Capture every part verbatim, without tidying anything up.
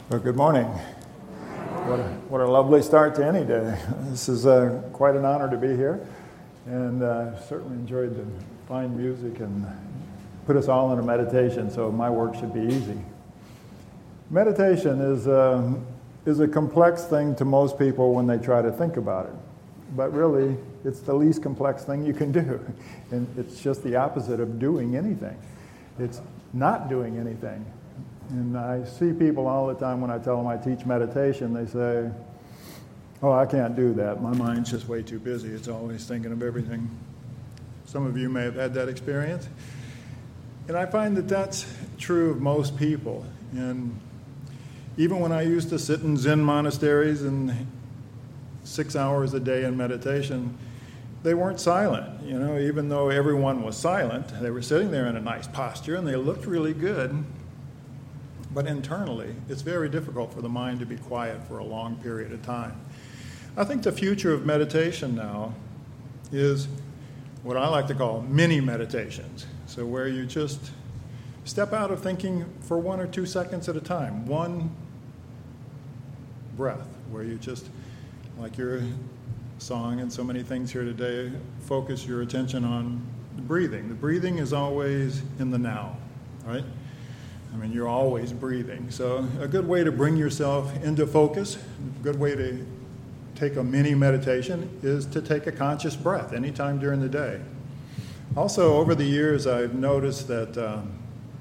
Well, good morning. What a, what a lovely start to any day. This is uh, quite an honor to be here, and uh, certainly enjoyed the fine music and put us all in a meditation, so my work should be easy. Meditation is, uh, is a complex thing to most people when they try to think about it, but really it's the least complex thing you can do, and it's just the opposite of doing anything. It's not doing anything. And I see people all the time when I tell them I teach meditation, they say, oh, I can't do that. My mind's just way too busy. It's always thinking of everything. Some of you may have had that experience. And I find that that's true of most people. And even when I used to sit in Zen monasteries and six hours a day in meditation, they weren't silent. You know, even though everyone was silent, they were sitting there in a nice posture and they looked really good. But internally, it's very difficult for the mind to be quiet for a long period of time. I think the future of meditation now is what I like to call mini meditations. So where you just step out of thinking for one or two seconds at a time, one breath, where you just, like your song and so many things here today, focus your attention on the breathing. The breathing is always in the now, right? I mean, you're always breathing. So a good way to bring yourself into focus, a good way to take a mini meditation is to take a conscious breath anytime during the day. Also, over the years, I've noticed that um,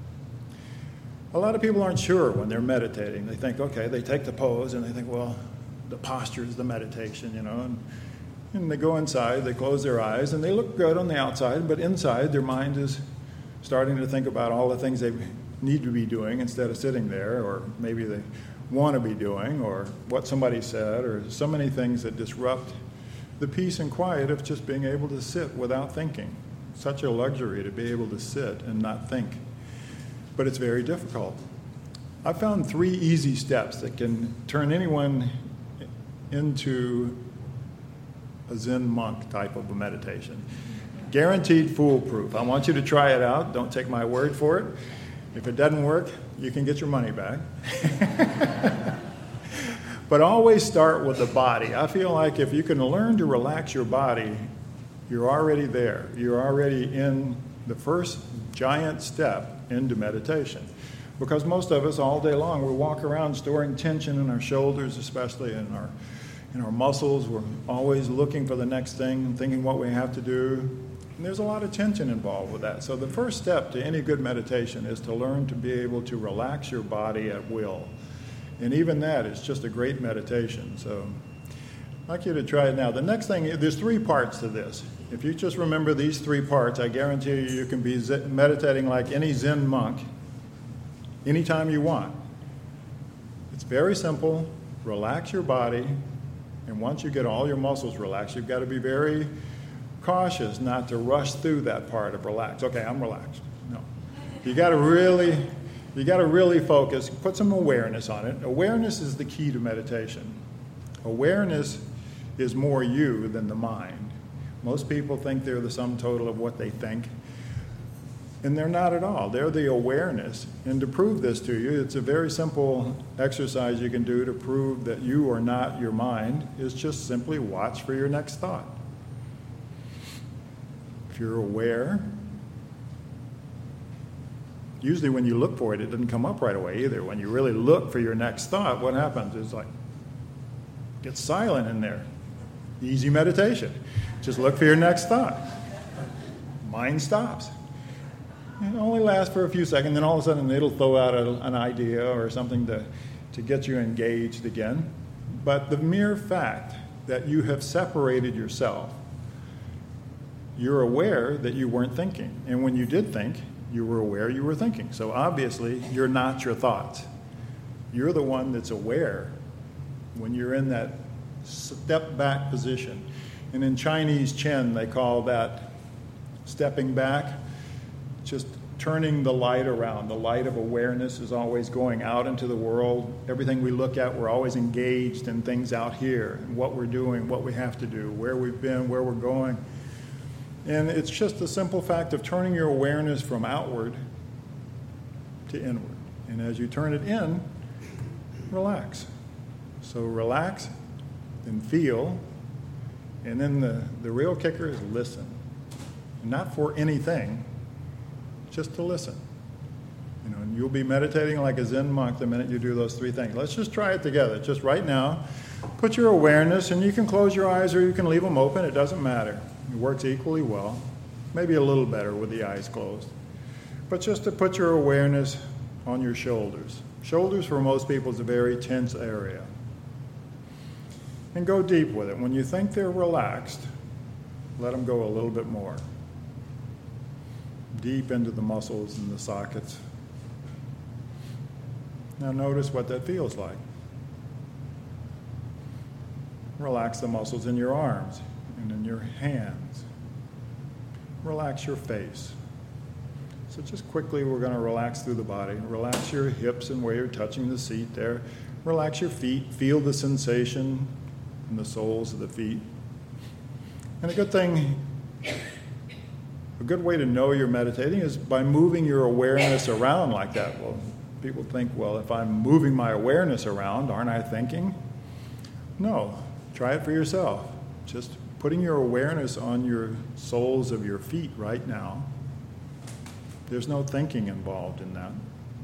a lot of people aren't sure when they're meditating. They think, okay, they take the pose and they think, well, the posture is the meditation, you know. And, and they go inside, they close their eyes, and they look good on the outside, but inside their mind is starting to think about all the things they need to be doing instead of sitting there, or maybe they want to be doing, or what somebody said, or so many things that disrupt the peace and quiet of just being able to sit without thinking. Such a luxury to be able to sit and not think. But it's very difficult. I found three easy steps that can turn anyone into a Zen monk type of a meditation. Guaranteed foolproof. I want you to try it out. Don't take my word for it. If it doesn't work, you can get your money back. But always start with the body. I feel like if you can learn to relax your body, you're already there. You're already in the first giant step into meditation. Because most of us all day long, we walk around storing tension in our shoulders, especially in our, in our muscles. We're always looking for the next thing, thinking what we have to do. And there's a lot of tension involved with that. So the first step to any good meditation is to learn to be able to relax your body at will. And even that is just a great meditation. So I'd like you to try it now. The next thing, there's three parts to this. If you just remember these three parts, I guarantee you you can be meditating like any Zen monk anytime you want. It's very simple. Relax your body. And once you get all your muscles relaxed, you've got to be very cautious not to rush through that part of relax. Okay, I'm relaxed. No. You got to really, you got to really focus, put some awareness on it. Awareness is the key to meditation. Awareness is more you than the mind. Most people think they're the sum total of what they think, and they're not at all. They're the awareness. And to prove this to you, it's a very simple exercise you can do to prove that you are not your mind, is just simply watch for your next thought. If you're aware, usually when you look for it, it doesn't come up right away either. When you really look for your next thought, what happens is like, it gets silent in there. Easy meditation. Just look for your next thought. Mind stops. It only lasts for a few seconds, then all of a sudden it'll throw out a, an idea or something to, to get you engaged again. But the mere fact that you have separated yourself, you're aware that you weren't thinking. And when you did think, you were aware you were thinking. So obviously, you're not your thoughts. You're the one that's aware when you're in that step back position. And in Chinese Chen, they call that stepping back, just turning the light around. The light of awareness is always going out into the world. Everything we look at, we're always engaged in things out here, and what we're doing, what we have to do, where we've been, where we're going. And it's just a simple fact of turning your awareness from outward to inward. And as you turn it in, relax. So relax and feel, and then the, the real kicker is listen. Not for anything, just to listen. You know, and you'll be meditating like a Zen monk the minute you do those three things. Let's just try it together. Just right now, put your awareness, and you can close your eyes or you can leave them open. It doesn't matter. It works equally well. Maybe a little better with the eyes closed. But just to put your awareness on your shoulders. Shoulders for most people is a very tense area. And go deep with it. When you think they're relaxed, let them go a little bit more. Deep into the muscles and the sockets. Now notice what that feels like. Relax the muscles in your arms and in your hands. Relax your face. So just quickly we're going to relax through the body. Relax your hips and where you're touching the seat there. Relax your feet. Feel the sensation in the soles of the feet. And a good thing, a good way to know you're meditating is by moving your awareness around like that. Well, people think, well, if I'm moving my awareness around, aren't I thinking? No. Try it for yourself. Just putting your awareness on your soles of your feet right now. There's no thinking involved in that.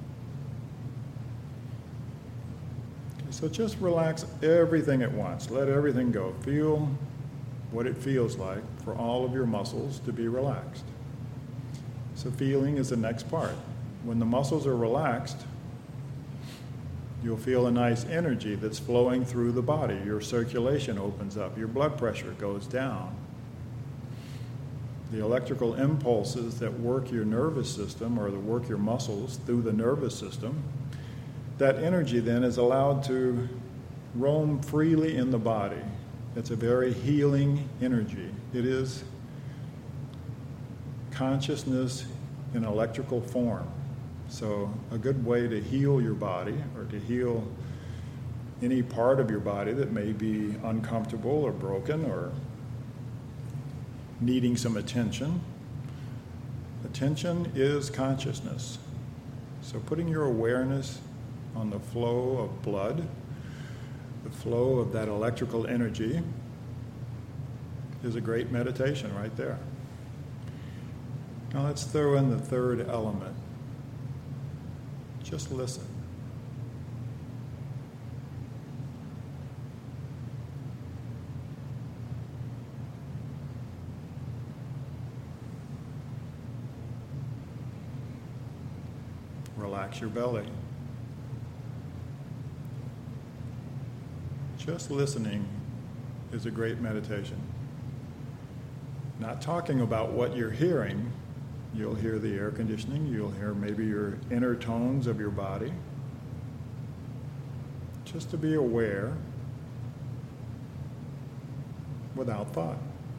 Okay, so just relax everything at once. Let everything go. Feel what it feels like for all of your muscles to be relaxed. So feeling is the next part. When the muscles are relaxed, you'll feel a nice energy that's flowing through the body. Your circulation opens up. Your blood pressure goes down. The electrical impulses that work your nervous system or that work your muscles through the nervous system, that energy then is allowed to roam freely in the body. It's a very healing energy. It is consciousness in electrical form. So a good way to heal your body or to heal any part of your body that may be uncomfortable or broken or needing some attention. Attention is consciousness. So putting your awareness on the flow of blood, the flow of that electrical energy is a great meditation right there. Now let's throw in the third element. Just listen. Relax your belly. Just listening is a great meditation. Not talking about what you're hearing. You'll hear the air conditioning. You'll hear maybe your inner tones of your body. Just to be aware without thought.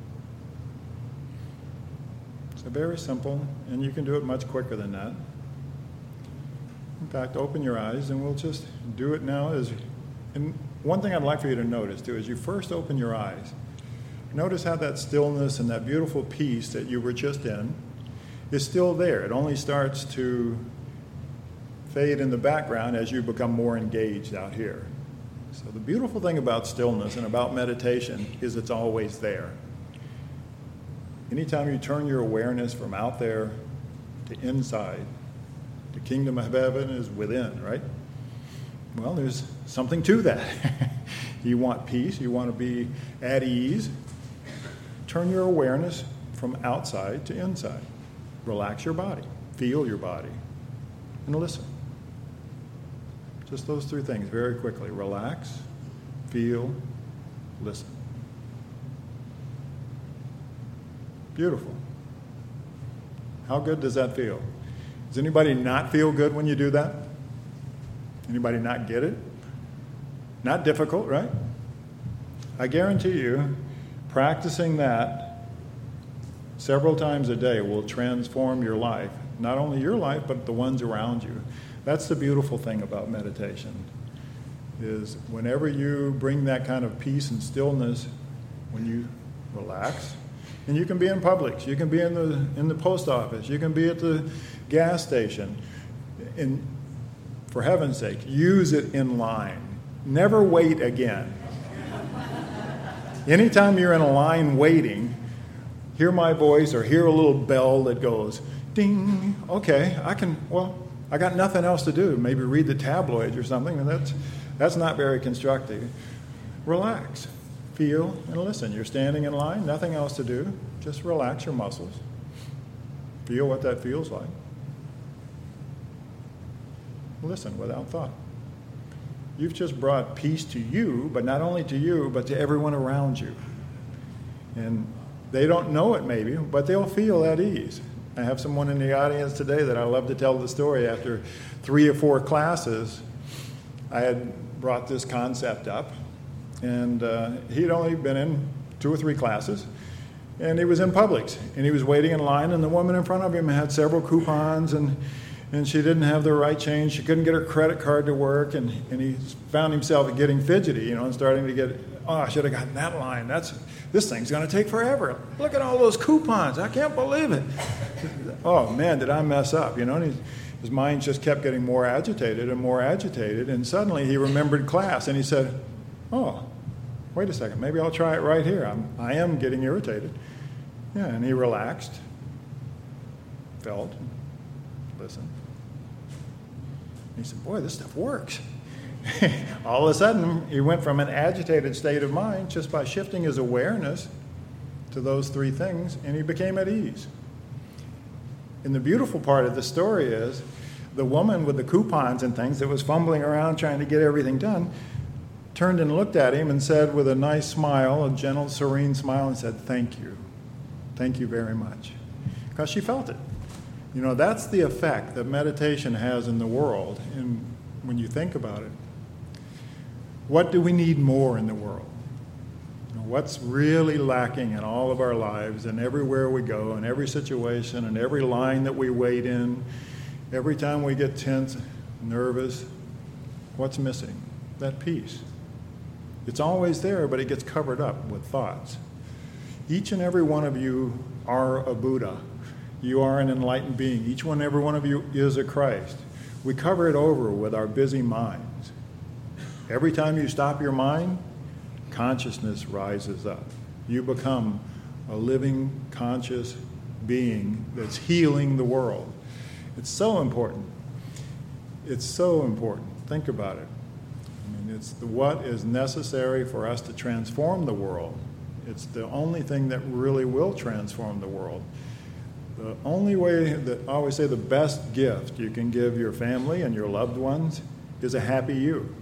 So very simple, and you can do it much quicker than that. In fact, open your eyes, and we'll just do it now. As, and one thing I'd like for you to notice, too, is you first open your eyes. Notice how that stillness and that beautiful peace that you were just in is still there. It only starts to fade in the background as you become more engaged out here. So the beautiful thing about stillness and about meditation is it's always there. Anytime you turn your awareness from out there to inside, the kingdom of heaven is within, right? Well, there's something to that. You want peace, you want to be at ease. Turn your awareness from outside to inside. Relax your body, feel your body, and listen. Just those three things very quickly. Relax, feel, listen. Beautiful. How good does that feel? Does anybody not feel good when you do that? Anybody not get it? Not difficult, right? I guarantee you, practicing that several times a day will transform your life. Not only your life, but the ones around you. That's the beautiful thing about meditation, is whenever you bring that kind of peace and stillness, when you relax, and you can be in Publix, you can be in the in the post office, you can be at the gas station, and For heaven's sake, use it in line. Never wait again. Anytime you're in a line waiting, hear my voice or hear a little bell that goes, ding. Okay, I can, well, I got nothing else to do. Maybe read the tabloids or something, and that's, that's not very constructive. Relax, feel, and listen. You're standing in line, nothing else to do. Just relax your muscles. Feel what that feels like. Listen without thought. You've just brought peace to you, but not only to you, but to everyone around you. And they don't know it maybe, but they'll feel at ease. I have someone in the audience today that I love to tell the story. After three or four classes, I had brought this concept up, and uh, he'd only been in two or three classes, and he was in Publix, and he was waiting in line, and the woman in front of him had several coupons, and and she didn't have the right change. She couldn't get her credit card to work, and, and he found himself getting fidgety, you know, and starting to get, oh, I should have gotten that line. That's this thing's going to take forever. Look at all those coupons. I can't believe it. Oh, man, did I mess up, you know? And he, his mind just kept getting more agitated and more agitated, and suddenly he remembered class, and he said, oh, wait a second, maybe I'll try it right here. I'm, I am getting irritated. Yeah, and he relaxed, felt, listened. He said, boy, this stuff works. All of a sudden, he went from an agitated state of mind just by shifting his awareness to those three things, and he became at ease. And the beautiful part of the story is the woman with the coupons and things that was fumbling around trying to get everything done turned and looked at him and said with a nice smile, a gentle, serene smile, and said, thank you. Thank you very much. Because she felt it. You know, that's the effect that meditation has in the world, and when you think about it. What do we need more in the world? You know, what's really lacking in all of our lives and everywhere we go, in every situation, and every line that we wait in, every time we get tense, nervous, what's missing? That peace. It's always there, but it gets covered up with thoughts. Each and every one of you are a Buddha. You are an enlightened being. Each one, every one of you is a Christ. We cover it over with our busy minds. Every time you stop your mind, consciousness rises up. You become a living, conscious being that's healing the world. It's so important. It's so important. Think about it. I mean, it's the, what is necessary for us to transform the world. It's the only thing that really will transform the world. The only way that I always say the best gift you can give your family and your loved ones is a happy you.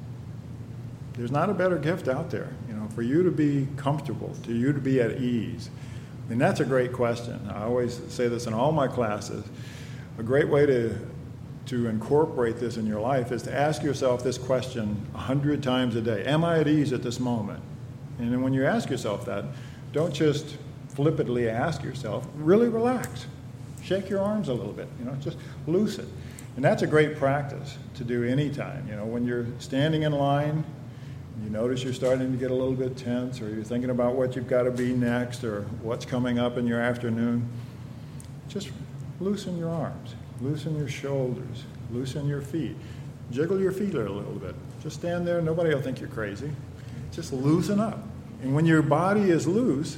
There's not a better gift out there, you know, for you to be comfortable, to you to be at ease. And that's a great question. I always say this in all my classes. A great way to to incorporate this in your life is to ask yourself this question a hundred times a day. Am I at ease at this moment? And then when you ask yourself that, don't just flippantly ask yourself, really relax. Shake your arms a little bit, you know, just loose it. And that's a great practice to do anytime. You know, when you're standing in line, you notice you're starting to get a little bit tense, or you're thinking about what you've got to be next, or what's coming up in your afternoon, just loosen your arms, loosen your shoulders, loosen your feet. Jiggle your feet a little bit. Just stand there, nobody will think you're crazy. Just loosen up. And when your body is loose,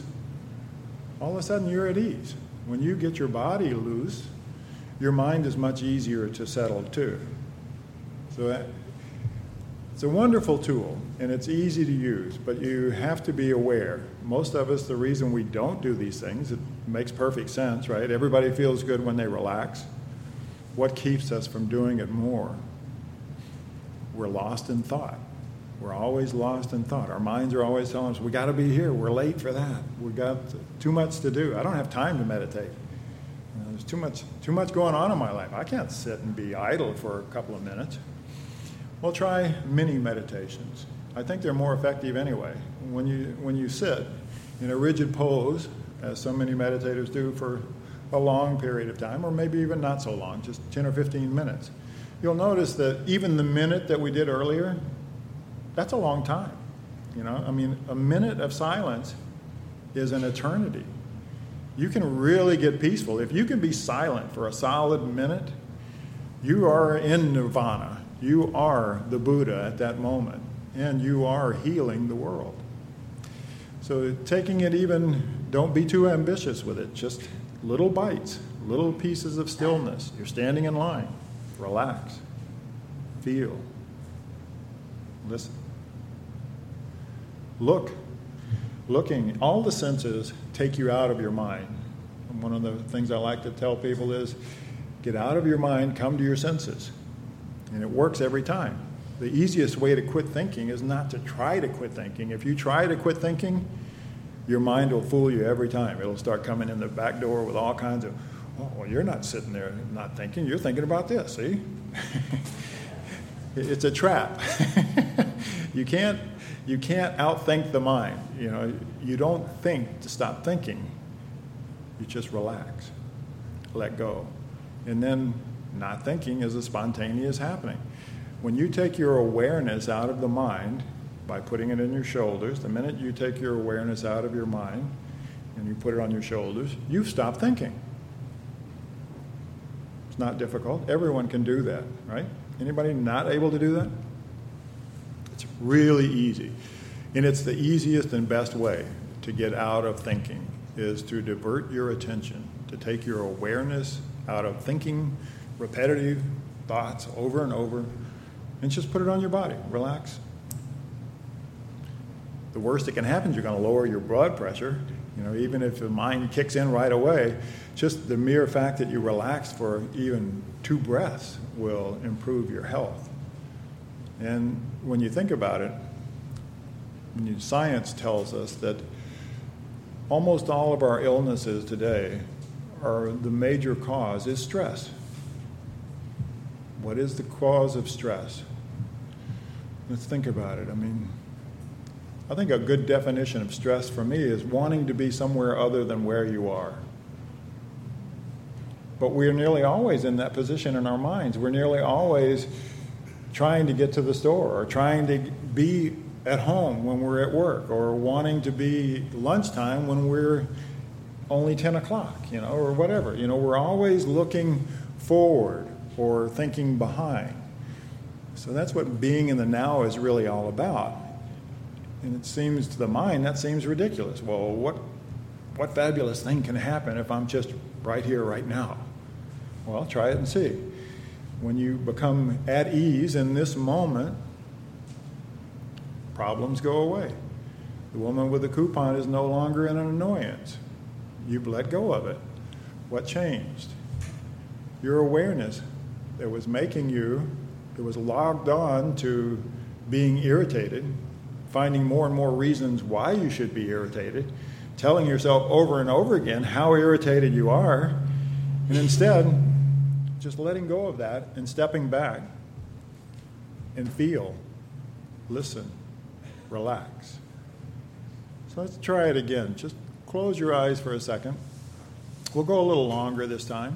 all of a sudden you're at ease. When you get your body loose, your mind is much easier to settle too. So that, it's a wonderful tool, and it's easy to use, but you have to be aware. Most of us, the reason we don't do these things, it makes perfect sense, right? Everybody feels good when they relax. What keeps us from doing it more? We're lost in thought. We're always lost in thought. Our minds are always telling us, we got to be here. We're late for that. We've got too much to do. I don't have time to meditate. You know, there's too much, too much going on in my life. I can't sit and be idle for a couple of minutes. Well, try mini meditations. I think they're more effective anyway. When you, when you sit in a rigid pose, as so many meditators do for a long period of time, or maybe even not so long, just ten or fifteen minutes, you'll notice that even the minute that we did earlier, that's a long time. You know, I mean, a minute of silence is an eternity. You can really get peaceful. If you can be silent for a solid minute, you are in nirvana. You are the Buddha at that moment, and you are healing the world. So taking it even, don't be too ambitious with it, just little bites, little pieces of stillness. You're standing in line, relax, feel, listen. Look, looking, all the senses take you out of your mind. And one of the things I like to tell people is, get out of your mind, come to your senses. And it works every time. The easiest way to quit thinking is not to try to quit thinking. If you try to quit thinking, your mind will fool you every time. It'll start coming in the back door with all kinds of, oh, well, you're not sitting there not thinking. You're thinking about this, see? It's a trap. You can't, you can't outthink the mind. You know, you don't think to stop thinking. You just relax, let go. And then not thinking is a spontaneous happening. When you take your awareness out of the mind by putting it in your shoulders, the minute you take your awareness out of your mind and you put it on your shoulders, you've stopped thinking. It's not difficult. Everyone can do that, right? Anybody not able to do that? It's really easy. And it's the easiest and best way to get out of thinking is to divert your attention, to take your awareness out of thinking repetitive thoughts over and over, and just put it on your body. Relax. The worst that can happen is you're going to lower your blood pressure. You know, even if the mind kicks in right away, just the mere fact that you relax for even two breaths will improve your health. And when you think about it, when you, science tells us that almost all of our illnesses today are the major cause is stress. What is the cause of stress? Let's think about it. I mean, I think a good definition of stress for me is wanting to be somewhere other than where you are. But we're nearly always in that position in our minds. We're nearly always trying to get to the store or trying to be at home when we're at work or wanting to be lunchtime when we're only ten o'clock, you know, or whatever. You know, we're always looking forward or thinking behind. So that's what being in the now is really all about. And it seems to the mind, that seems ridiculous. Well, what what fabulous thing can happen if I'm just right here, right now? Well, try it and see. When you become at ease in this moment, problems go away. The woman with the coupon is no longer an annoyance. You've let go of it. What changed? Your awareness that was making you, that was logged on to being irritated, finding more and more reasons why you should be irritated, telling yourself over and over again how irritated you are, and instead just letting go of that and stepping back and feel, listen, relax. So let's try it again. Just close your eyes for a second. We'll go a little longer this time.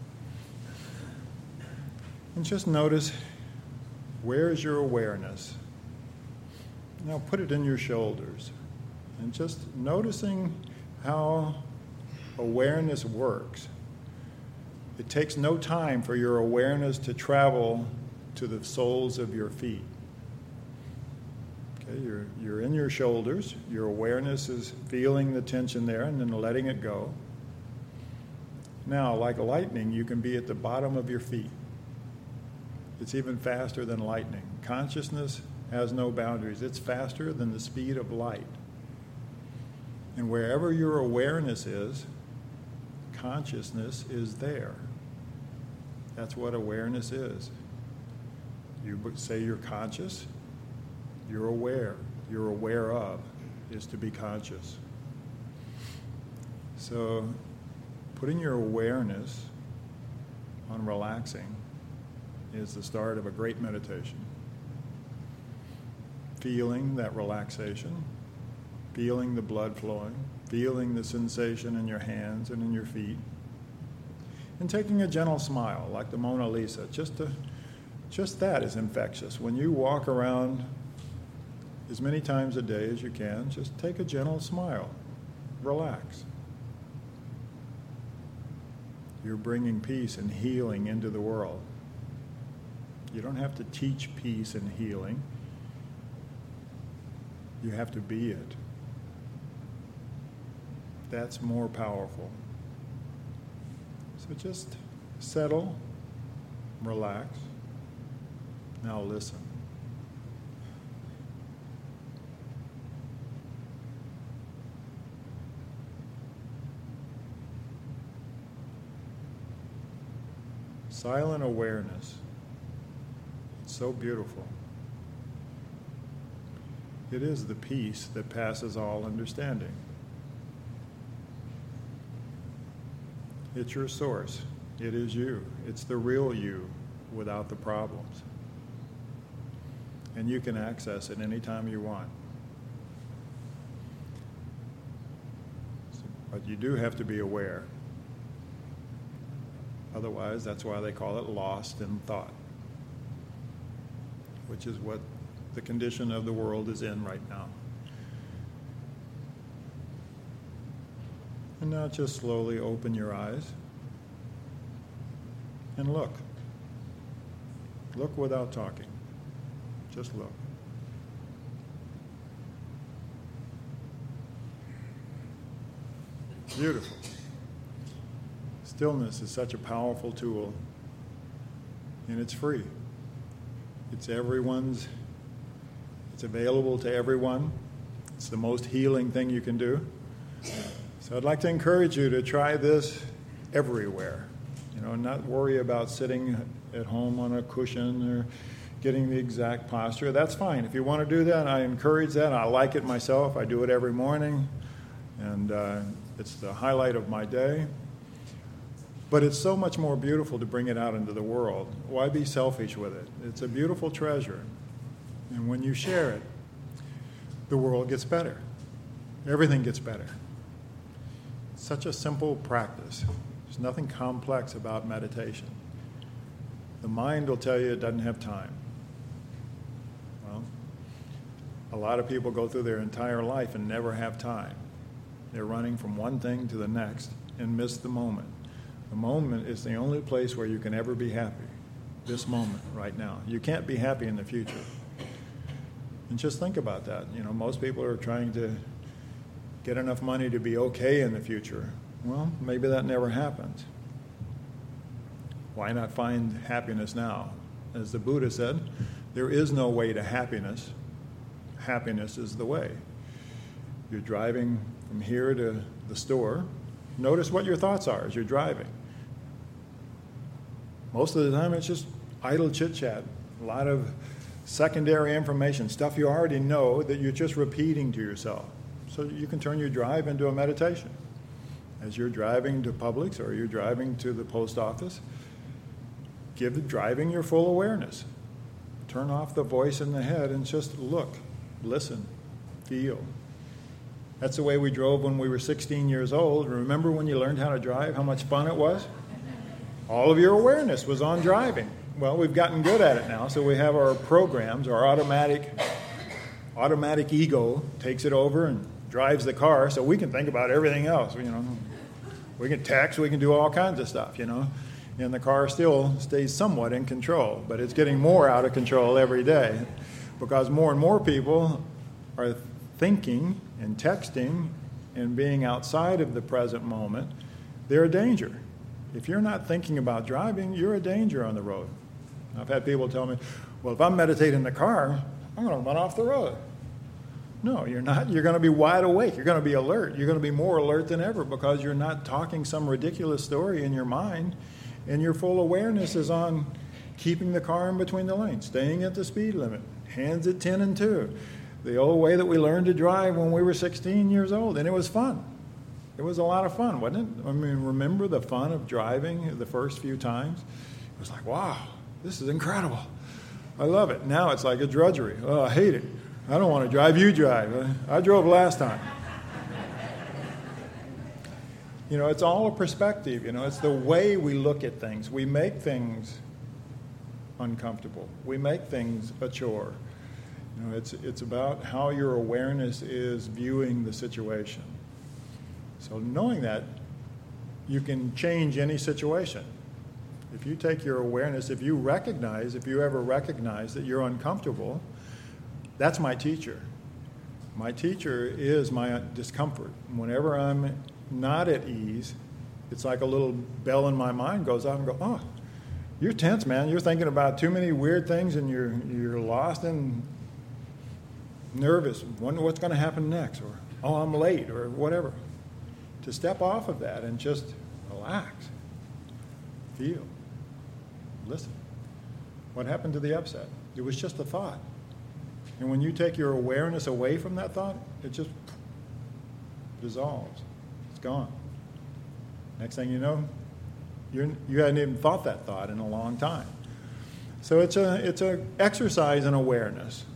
And just notice, where is your awareness? Now put it in your shoulders. And just noticing how awareness works. It takes no time for your awareness to travel to the soles of your feet. Okay, you're, you're in your shoulders. Your awareness is feeling the tension there and then letting it go. Now, like lightning, you can be at the bottom of your feet. It's even faster than lightning. Consciousness has no boundaries. It's faster than the speed of light. And wherever your awareness is, consciousness is there. That's what awareness is. You say you're conscious, you're aware. You're aware of is to be conscious. So putting your awareness on relaxing is the start of a great meditation. Feeling that relaxation, feeling the blood flowing, feeling the sensation in your hands and in your feet, and taking a gentle smile like the Mona Lisa. Just, to, just that is infectious. When you walk around as many times a day as you can, just take a gentle smile. Relax. You're bringing peace and healing into the world. You don't have to teach peace and healing. You have to be it. That's more powerful. So just settle, relax. Now listen. Silent awareness. It's so beautiful. It is the peace that passes all understanding. It's your source. It is you. It's the real you without the problems. And you can access it anytime you want. But you do have to be aware. Otherwise, that's why they call it lost in thought, which is what the condition of the world is in right now. And now just slowly open your eyes and look. Look without talking. Just look. Beautiful. Stillness is such a powerful tool, and it's free. It's everyone's, it's available to everyone. It's the most healing thing you can do. So I'd like to encourage you to try this everywhere. You know, not worry about sitting at home on a cushion or getting the exact posture. That's fine. If you want to do that, I encourage that. I like it myself. I do it every morning, and uh, it's the highlight of my day. But it's so much more beautiful to bring it out into the world. Why be selfish with it? It's a beautiful treasure. And when you share it, the world gets better. Everything gets better. It's such a simple practice. There's nothing complex about meditation. The mind will tell you it doesn't have time. Well, a lot of people go through their entire life and never have time. They're running from one thing to the next and miss the moment. The moment is the only place where you can ever be happy. This moment, right now. You can't be happy in the future. And just think about that. You know, most people are trying to get enough money to be okay in the future. Well, maybe that never happens. Why not find happiness now? As the Buddha said, there is no way to happiness. Happiness is the way. You're driving from here to the store. Notice what your thoughts are as you're driving. Most of the time it's just idle chit-chat, a lot of secondary information, stuff you already know that you're just repeating to yourself. So you can turn your drive into a meditation. As you're driving to Publix or you're driving to the post office, give the driving your full awareness. Turn off the voice in the head and just look, listen, feel. That's the way we drove when we were sixteen years old. Remember when you learned how to drive, how much fun it was? All of your awareness was on driving. Well, we've gotten good at it now, so we have our programs, our automatic, automatic ego takes it over and drives the car, so we can think about everything else. You know, we can text, we can do all kinds of stuff, you know, and the car still stays somewhat in control, but it's getting more out of control every day because more and more people are thinking and texting and being outside of the present moment. They're a danger. If you're not thinking about driving, you're a danger on the road. I've had people tell me, well, if I'm meditating in the car, I'm going to run off the road. No, you're not. You're going to be wide awake. You're going to be alert. You're going to be more alert than ever because you're not talking some ridiculous story in your mind, and your full awareness is on keeping the car in between the lanes, staying at the speed limit, hands at ten and two. The old way that we learned to drive when we were sixteen years old, and it was fun. It was a lot of fun, wasn't it? I mean, remember the fun of driving the first few times? It was like, wow, this is incredible. I love it. Now it's like a drudgery. Oh, I hate it. I don't want to drive. You drive. I drove last time. You know, it's all a perspective. You know, it's the way we look at things. We make things uncomfortable. We make things a chore. You know, it's it's about how your awareness is viewing the situation. So knowing that, you can change any situation. If you take your awareness, if you recognize, if you ever recognize that you're uncomfortable, that's my teacher. My teacher is my discomfort. Whenever I'm not at ease, it's like a little bell in my mind goes off and go, oh, you're tense, man. You're thinking about too many weird things and you're you're lost and nervous. Wonder what's going to happen next, or oh, I'm late, or whatever. To step off of that and just relax, feel, listen. What happened to the upset? It was just a thought. And when you take your awareness away from that thought, it just dissolves. It's gone. Next thing you know, you're, you hadn't even thought that thought in a long time. So it's a it's a exercise in awareness.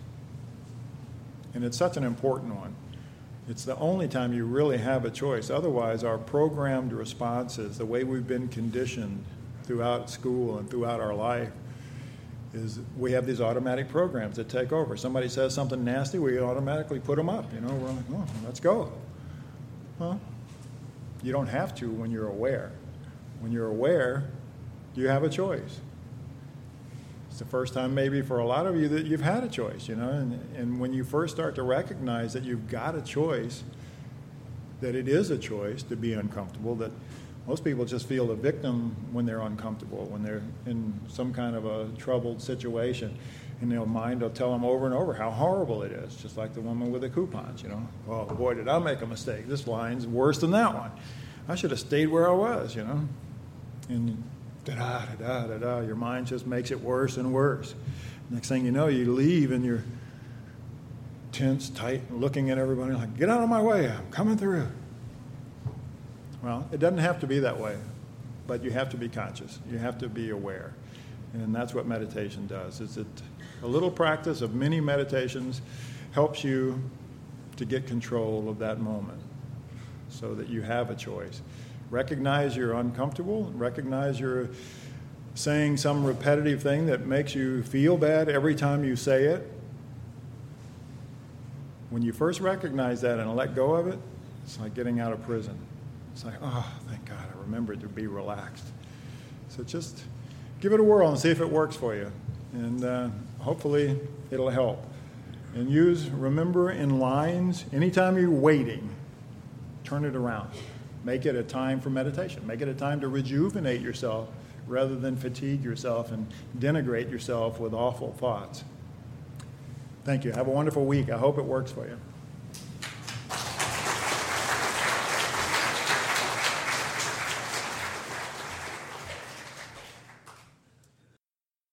And it's such an important one. It's the only time you really have a choice. Otherwise, our programmed responses, the way we've been conditioned throughout school and throughout our life, is we have these automatic programs that take over. Somebody says something nasty, we automatically put them up. You know, we're like, oh, let's go. Well, you don't have to when you're aware. When you're aware, you have a choice. It's the first time maybe for a lot of you that you've had a choice, you know, and, and when you first start to recognize that you've got a choice, that it is a choice to be uncomfortable, that most people just feel a victim when they're uncomfortable, when they're in some kind of a troubled situation, and their mind will tell them over and over how horrible it is, just like the woman with the coupons, you know. Oh, boy, did I make a mistake. This line's worse than that one. I should have stayed where I was, you know. And da-da, da-da, da-da, your mind just makes it worse and worse. Next thing you know, you leave and you're tense, tight, and looking at everybody like, get out of my way, I'm coming through. Well, it doesn't have to be that way, but you have to be conscious. You have to be aware. And that's what meditation does. It's a, a little practice of many meditations helps you to get control of that moment so that you have a choice. Recognize you're uncomfortable. Recognize you're saying some repetitive thing that makes you feel bad every time you say it. When you first recognize that and let go of it, it's like getting out of prison. It's like, oh, thank God, I remembered to be relaxed. So just give it a whirl and see if it works for you. And uh, hopefully it'll help. And use, remember, in lines, anytime you're waiting, turn it around. Make it a time for meditation. Make it a time to rejuvenate yourself rather than fatigue yourself and denigrate yourself with awful thoughts. Thank you. Have a wonderful week. I hope it works for you.